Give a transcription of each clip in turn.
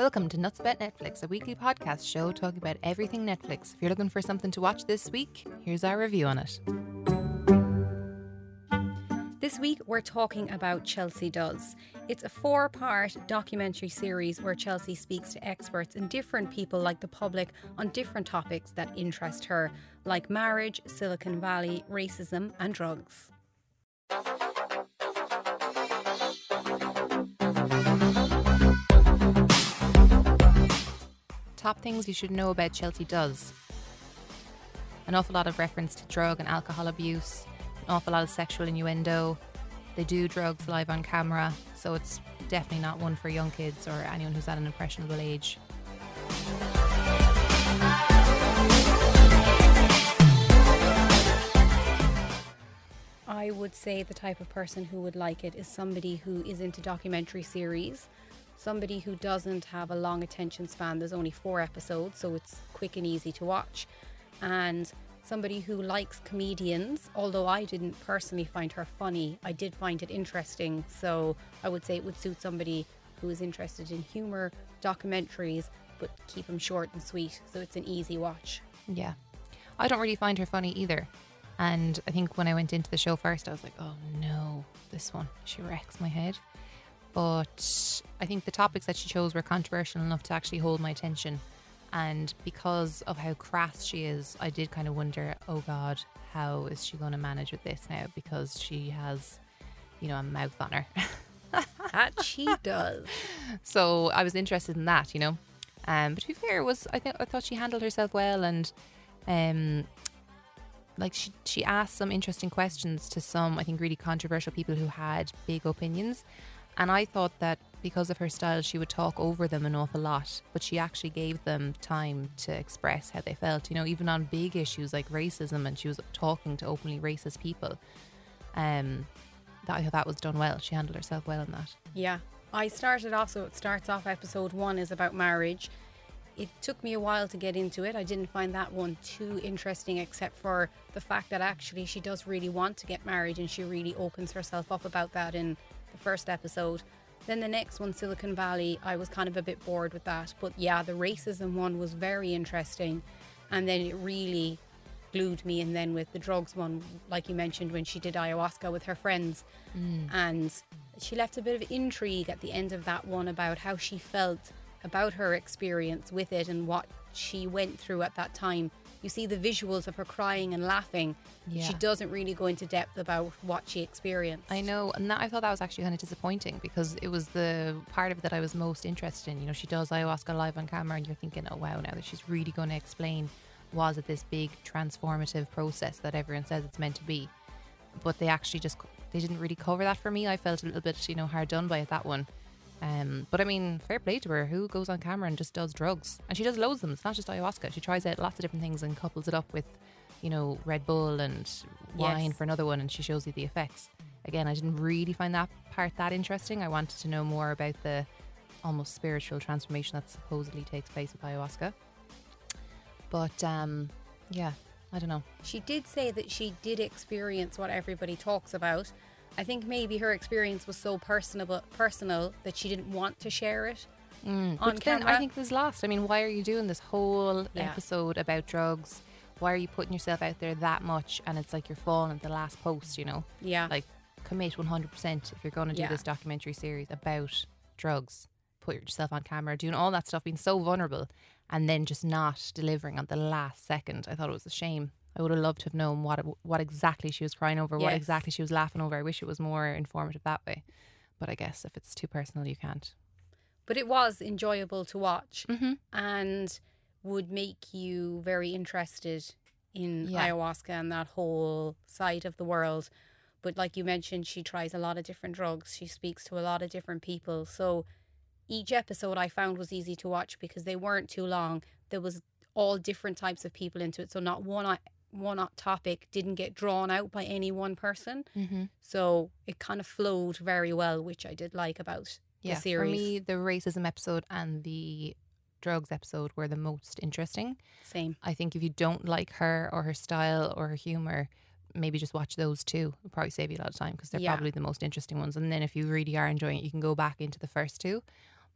Welcome to Nuts About Netflix, a weekly podcast show talking about everything Netflix. If you're looking for something to watch this week, here's our review on it. This week we're talking about Chelsea Does. It's a 4-part documentary series where Chelsea speaks to experts and different people like the public on different topics that interest her, like marriage, Silicon Valley, racism and drugs. Top things you should know about Chelsea Does. An awful lot of reference to drug and alcohol abuse, an awful lot of sexual innuendo. They do drugs live on camera, so it's definitely not one for young kids or anyone who's at an impressionable age. I would say the type of person who would like it is somebody who is into documentary series, somebody who doesn't have a long attention span. There's only 4 episodes, so it's quick and easy to watch. And somebody who likes comedians, although I didn't personally find her funny, I did find it interesting. So I would say it would suit somebody who is interested in humour, documentaries, but keep them short and sweet, so it's an easy watch. Yeah. I don't really find her funny either. And I think when I went into the show first, I was like, oh no, this one, she wrecks my head. But I think the topics that she chose were controversial enough to actually hold my attention. And because of how crass she is, I did kind of wonder, oh God, how is she going to manage with this now? Because she has, a mouth on her. That she does. So I was interested in that, But to be fair, I thought she handled herself well, and she asked some interesting questions to some, I think, really controversial people who had big opinions. And I thought that because of her style, she would talk over them an awful lot, but she actually gave them time to express how they felt, even on big issues like racism, and she was talking to openly racist people. I thought that was done well. She handled herself well in that. Yeah. I started off, so it starts off, episode 1 is about marriage. It took me a while to get into it. I didn't find that one too interesting, except for the fact that actually she does really want to get married, and she really opens herself up about that in the first episode. Then the next one, Silicon Valley, I was kind of a bit bored with that. But yeah, the racism one was very interesting. And then it really glued me. And then with the drugs one, like you mentioned, when she did ayahuasca with her friends. And she left a bit of intrigue at the end of that one about how she felt about her experience with it and what she went through at that time. You see the visuals of her crying and laughing. Yeah. She doesn't really go into depth about what she experienced. I know, and I thought that was actually kind of disappointing, because it was the part of it that I was most interested in. She does ayahuasca live on camera, and you're thinking, oh wow, now that she's really going to explain, was it this big transformative process that everyone says it's meant to be? But they actually they didn't really cover that for me. I felt a little bit, hard done by it, that one. But I mean, fair play to her. Who goes on camera and just does drugs? And she does loads of them. It's not just ayahuasca. She tries out lots of different things and couples it up with, Red Bull and wine for another one, and she shows you the effects. Again, I didn't really find that part that interesting. I wanted to know more about the almost spiritual transformation that supposedly takes place with ayahuasca. But yeah, I don't know. She did say that she did experience what everybody talks about. I think maybe her experience was so personal that she didn't want to share it on But then camera. I think was lost. I mean, why are you doing this whole episode about drugs? Why are you putting yourself out there that much? And it's like you're falling at the last post, Yeah. Like, commit 100% if you're going to do this documentary series about drugs. Put yourself on camera, doing all that stuff, being so vulnerable, and then just not delivering on the last second. I thought it was a shame. I would have loved to have known what exactly she was crying over, what exactly she was laughing over. I wish it was more informative that way. But I guess if it's too personal, you can't. But it was enjoyable to watch and would make you very interested in ayahuasca and that whole side of the world. But like you mentioned, she tries a lot of different drugs. She speaks to a lot of different people. So each episode I found was easy to watch because they weren't too long. There was all different types of people into it. So not one topic didn't get drawn out by any one person. So it kind of flowed very well, which I did like about the series. For me, the racism episode and the drugs episode were the most interesting. Same. I think if you don't like her or her style or her humour, maybe just watch those two. It'll probably save you a lot of time because they're probably the most interesting ones. And then if you really are enjoying it, you can go back into the first two.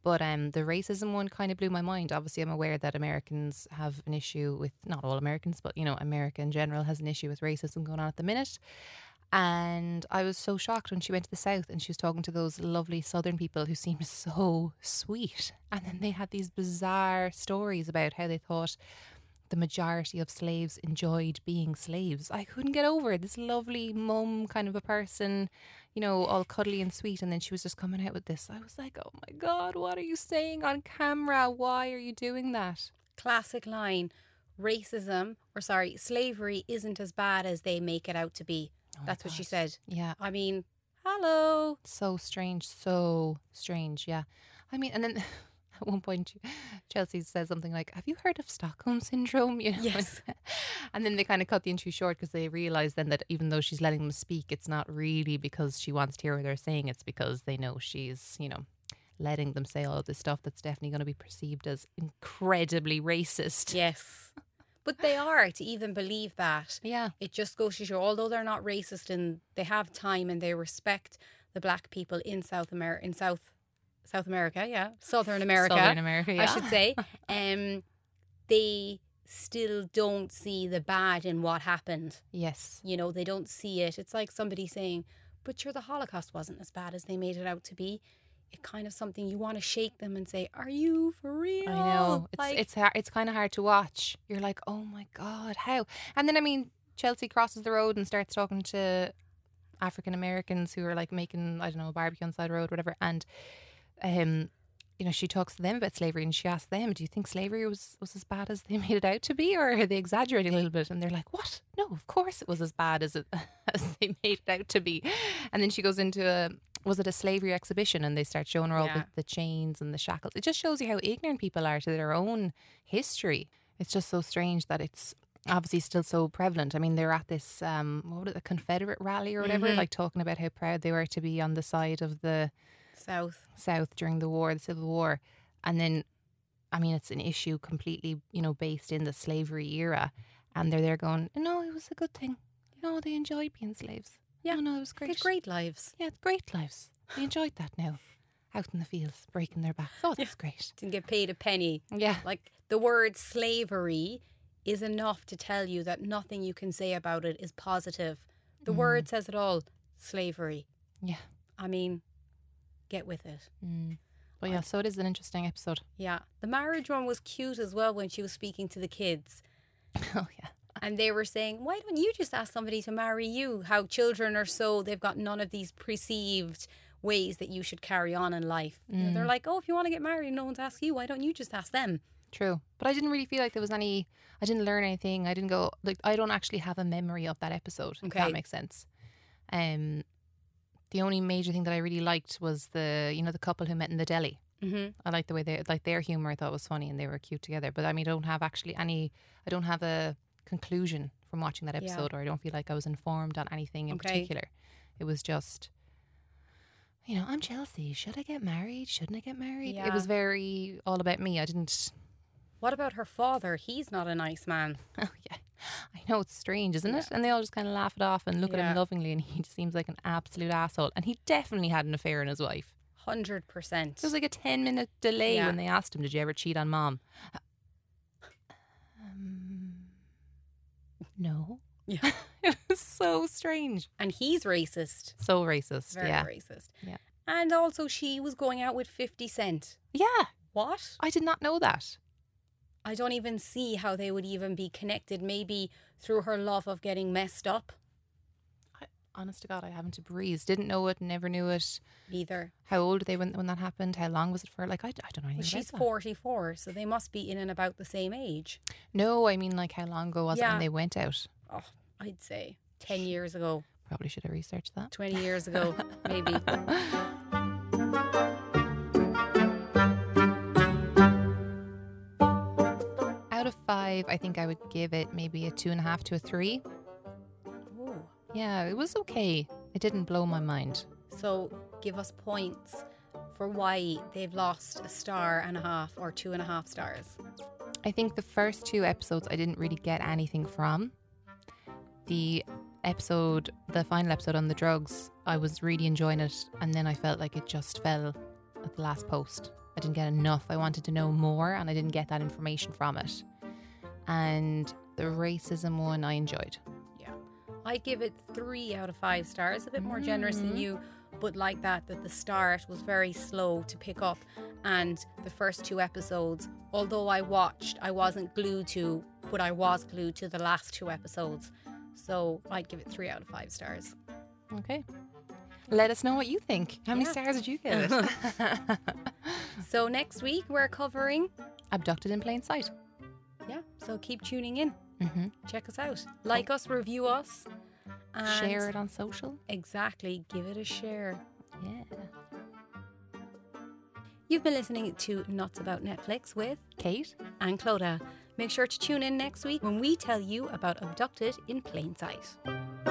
But the racism one kind of blew my mind. Obviously, I'm aware that Americans have an issue with, not all Americans, but, America in general has an issue with racism going on at the minute. And I was so shocked when she went to the South and she was talking to those lovely Southern people who seemed so sweet. And then they had these bizarre stories about how they thought the majority of slaves enjoyed being slaves. I couldn't get over it. This lovely mum kind of a person, all cuddly and sweet. And then she was just coming out with this. I was like, oh my God, what are you saying on camera? Why are you doing that? Classic line. Slavery isn't as bad as they make it out to be. Oh my That's what she God. said. Yeah. I mean, hello. So strange. Yeah. I mean, and then at one point Chelsea says something like, have you heard of Stockholm Syndrome? Yes. And then they kind of cut the interview short because they realise then that even though she's letting them speak, it's not really because she wants to hear what they're saying. It's because they know she's, letting them say all of this stuff that's definitely going to be perceived as incredibly racist. Yes. But they are, to even believe that. Yeah. It just goes to show, although they're not racist and they have time and they respect the black people in South America, Southern America, yeah, I should say, they still don't see the bad in what happened. Yes. They don't see it. It's like somebody saying, but sure, the Holocaust wasn't as bad as they made it out to be. It kind of something you want to shake them and say, are you for real? I know. It's kind of hard to watch. You're like, oh my God, how? And then, Chelsea crosses the road and starts talking to African Americans who are like making, I don't know, a barbecue on the side of the road, whatever. And, she talks to them about slavery and she asks them, do you think slavery was as bad as they made it out to be, or are they exaggerating a little bit? And they're like, what? No, of course it was as bad as they made it out to be. And then she goes into was it a slavery exhibition, and they start showing her all the chains and the shackles. It just shows you how ignorant people are to their own history. It's just so strange that it's obviously still so prevalent. I mean, they were at this, a Confederate rally or whatever, like talking about how proud they were to be on the side of the South during the Civil War. And then, it's an issue completely, based in the slavery era. And they're there going, no, it was a good thing. They enjoyed being slaves. Yeah, no, it was great. They had great lives. Yeah, great lives. They enjoyed that now. Out in the fields, breaking their backs. Oh, that's great. Didn't get paid a penny. Yeah. Like, the word slavery is enough to tell you that nothing you can say about it is positive. The word says it all. Slavery. Yeah. Get with it. But yeah, so it is an interesting episode. Yeah. The marriage one was cute as well when she was speaking to the kids. Oh, yeah. And they were saying, why don't you just ask somebody to marry you? How children are they've got none of these perceived ways that you should carry on in life. They're like, oh, if you want to get married, no one's asked you. Why don't you just ask them? True. But I didn't really feel like there was I didn't learn anything. I didn't go, I don't actually have a memory of that episode. Okay. If that makes sense. The only major thing that I really liked was the couple who met in the deli. Mm-hmm. I liked the way their humour I thought was funny and they were cute together. But I don't have a conclusion from watching that episode, or I don't feel like I was informed on anything in particular. It was just, I'm Chelsea. Should I get married? Shouldn't I get married? Yeah. It was very all about me. I didn't. What about her father? He's not a nice man. Oh yeah, I know, it's strange, isn't it? And they all just kind of laugh it off and look at him lovingly, and he just seems like an absolute asshole. And he definitely had an affair on his wife. 100%. There was like a 10-minute delay when they asked him, "Did you ever cheat on mom?" No. Yeah. It was so strange. And he's racist. So racist. Very racist. Yeah. And also she was going out with 50 Cent. Yeah. What? I did not know that. I don't even see how they would even be connected. Maybe through her love of getting messed up. Honest to God, I haven't a breeze. Didn't know it, never knew it. Either. How old were they when that happened? How long was it for? I don't know anything about She's that. 44, so they must be in and about the same age. No, I mean, how long ago was it when they went out? Oh, I'd say 10 years ago. Probably should have researched that. 20 years ago, maybe. Out of 5, I think I would give it maybe a 2.5 to a 3. Oh. Yeah, it was okay. It didn't blow my mind. So give us points for why they've lost a 1.5 stars or 2.5 stars. I think the first 2 episodes I didn't really get anything from. The final episode on the drugs, I was really enjoying it, and then I felt like it just fell at the last post. I didn't get enough. I wanted to know more, and I didn't get that information from it. And the racism one I enjoyed. Yeah. I'd give it 3 out of 5 stars, a bit more generous than you, but like that the start was very slow to pick up. And the first 2 episodes, although I watched, I wasn't glued to, but I was glued to the last 2 episodes. So I'd give it 3 out of 5 stars. Okay. Let us know what you think. How many stars did you give it? So next week we're covering Abducted in Plain Sight. Yeah, so keep tuning in. Mm-hmm. Check us out. Like us, review us. And share it on social. Exactly. Give it a share. Yeah. You've been listening to Nuts About Netflix with Kate and Clodagh. Make sure to tune in next week when we tell you about Abducted in Plain Sight.